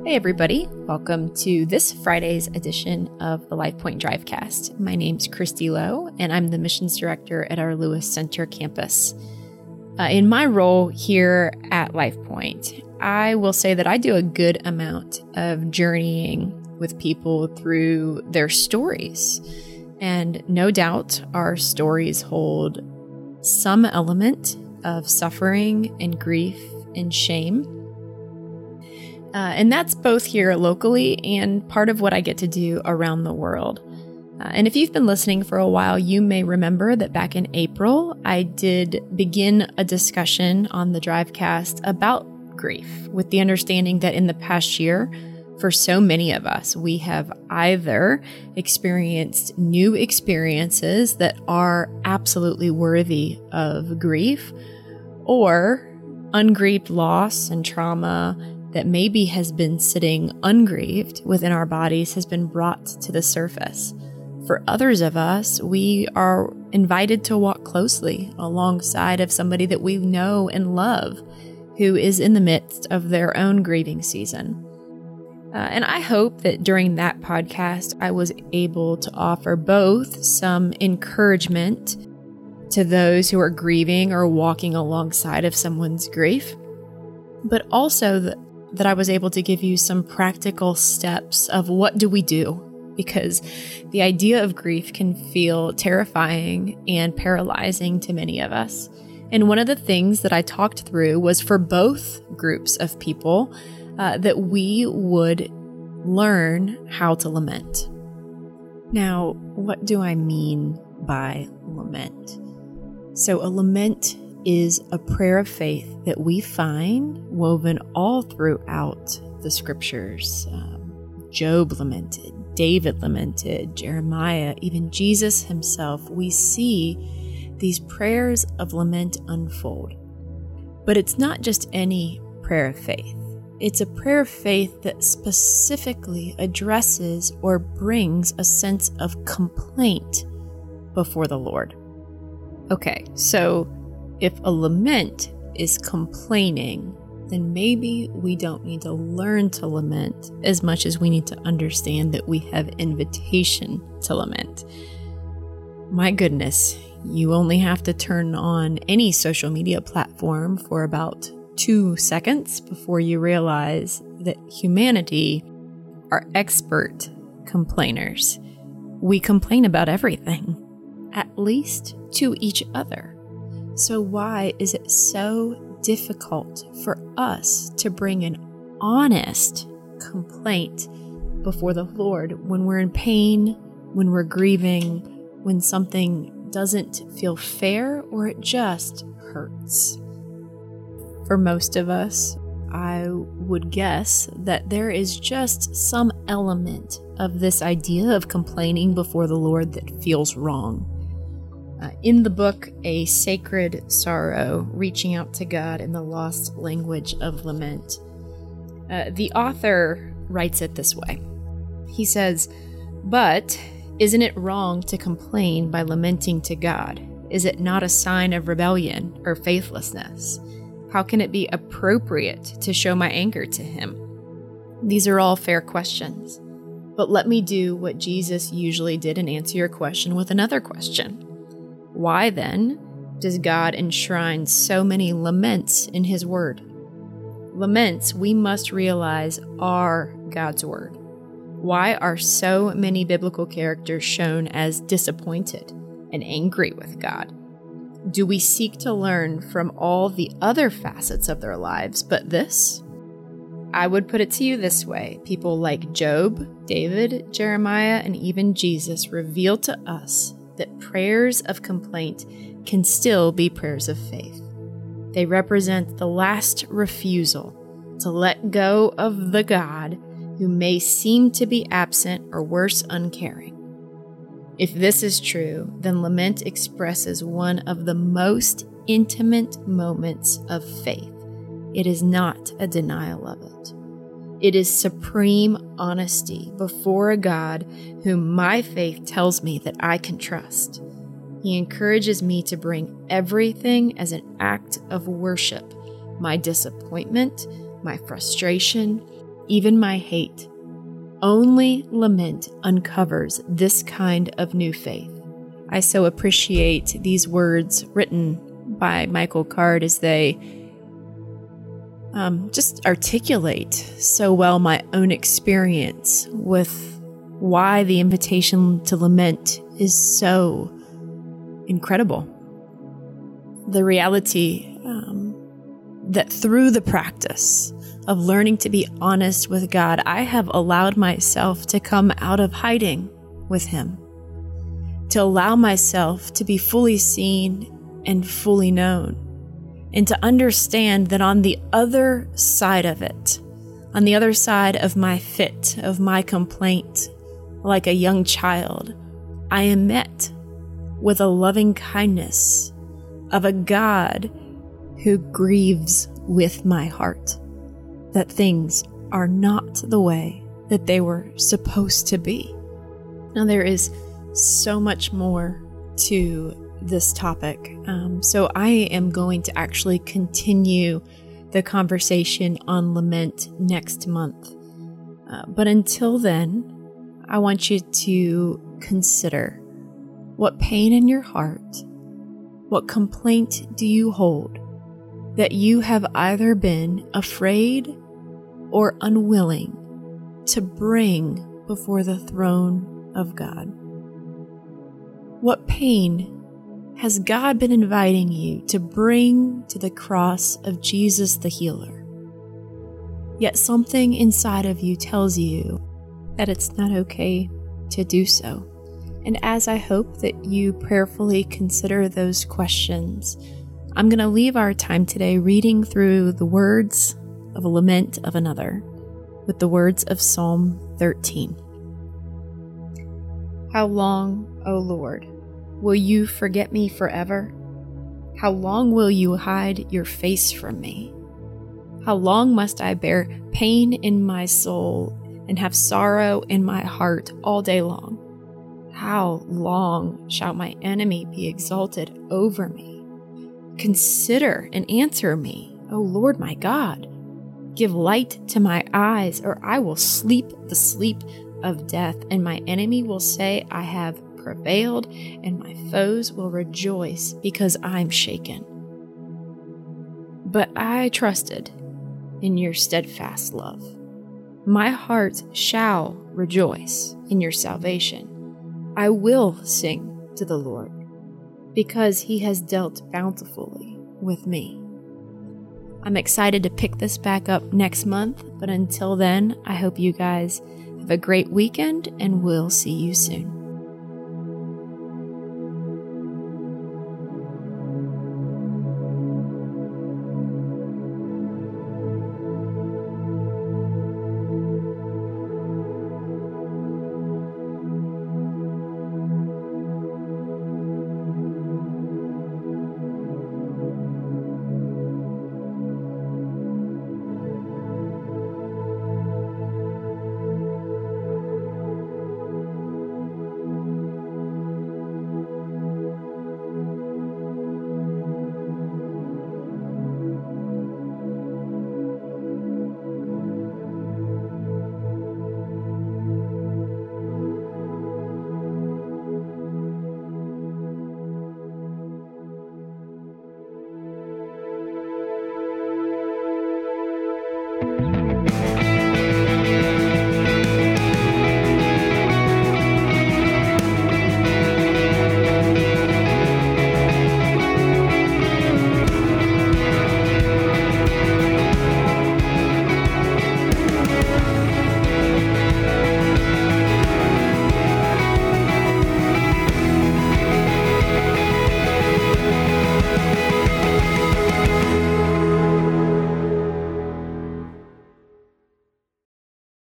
Hey everybody, welcome to this Friday's edition of the LifePoint Drivecast. My name's Christy Lowe, and I'm the Missions Director at our Lewis Center campus. In my role here at LifePoint, I will say that I do a good amount of journeying with people through their stories. And no doubt our stories hold some element of suffering and grief and shame. And that's both here locally and part of what I get to do around the world. And if you've been listening for a while, you may remember that back in April, I did begin a discussion on the Drivecast about grief, with the understanding that in the past year, for so many of us, we have either experienced new experiences that are absolutely worthy of grief, or ungrieved loss and trauma that maybe has been sitting ungrieved within our bodies has been brought to the surface. For others of us, we are invited to walk closely alongside of somebody that we know and love who is in the midst of their own grieving season. And I hope that during that podcast, I was able to offer both some encouragement to those who are grieving or walking alongside of someone's grief, but also that I was able to give you some practical steps of what do we do, because the idea of grief can feel terrifying and paralyzing to many of us. And one of the things that I talked through was for both groups of people that we would learn how to lament. Now, what do I mean by lament? So a lament is a prayer of faith that we find woven all throughout the scriptures. Job lamented, David lamented, Jeremiah, even Jesus himself. We see these prayers of lament unfold. But it's not just any prayer of faith. It's a prayer of faith that specifically addresses or brings a sense of complaint before the Lord. Okay, so if a lament is complaining, then maybe we don't need to learn to lament as much as we need to understand that we have invitation to lament. My goodness, you only have to turn on any social media platform for about 2 seconds before you realize that humanity are expert complainers. We complain about everything, at least to each other. So why is it so difficult for us to bring an honest complaint before the Lord when we're in pain, when we're grieving, when something doesn't feel fair, or it just hurts? For most of us, I would guess that there is just some element of this idea of complaining before the Lord that feels wrong. In the book, A Sacred Sorrow, Reaching Out to God in the Lost Language of Lament, the author writes it this way. He says, "But isn't it wrong to complain by lamenting to God? Is it not a sign of rebellion or faithlessness? How can it be appropriate to show my anger to Him?" These are all fair questions, but let me do what Jesus usually did and answer your question with another question. Why then does God enshrine so many laments in His Word? Laments, we must realize, are God's Word. Why are so many biblical characters shown as disappointed and angry with God? Do we seek to learn from all the other facets of their lives but this? I would put it to you this way. People like Job, David, Jeremiah, and even Jesus reveal to us that prayers of complaint can still be prayers of faith. They represent the last refusal to let go of the God who may seem to be absent or worse, uncaring. If this is true, then lament expresses one of the most intimate moments of faith. It is not a denial of it. It is supreme honesty before a God whom my faith tells me that I can trust. He encourages me to bring everything as an act of worship, my disappointment, my frustration, even my hate. Only lament uncovers this kind of new faith. I so appreciate these words written by Michael Card as they just articulate so well my own experience with why the invitation to lament is so incredible. The reality that through the practice of learning to be honest with God, I have allowed myself to come out of hiding with Him, to allow myself to be fully seen and fully known, and to understand that on the other side of it, on the other side of my fit, of my complaint, like a young child, I am met with a loving kindness of a God who grieves with my heart that things are not the way that they were supposed to be. Now, there is so much more to this topic, so I am going to actually continue the conversation on lament next month. But until then, I want you to consider what pain in your heart, what complaint do you hold that you have either been afraid or unwilling to bring before the throne of God? What pain has God been inviting you to bring to the cross of Jesus the healer? Yet something inside of you tells you that it's not okay to do so. And as I hope that you prayerfully consider those questions, I'm going to leave our time today reading through the words of a lament of another with the words of Psalm 13. How long, O Lord, will you forget me forever? How long will you hide your face from me? How long must I bear pain in my soul and have sorrow in my heart all day long? How long shall my enemy be exalted over me? Consider and answer me, O Lord my God. Give light to my eyes, or I will sleep the sleep of death, and my enemy will say, I have prevailed, and my foes will rejoice because I'm shaken. But I trusted in your steadfast love. My heart shall rejoice in your salvation. I will sing to the Lord, because he has dealt bountifully with me. I'm excited to pick this back up next month, but until then, I hope you guys have a great weekend, and we'll see you soon.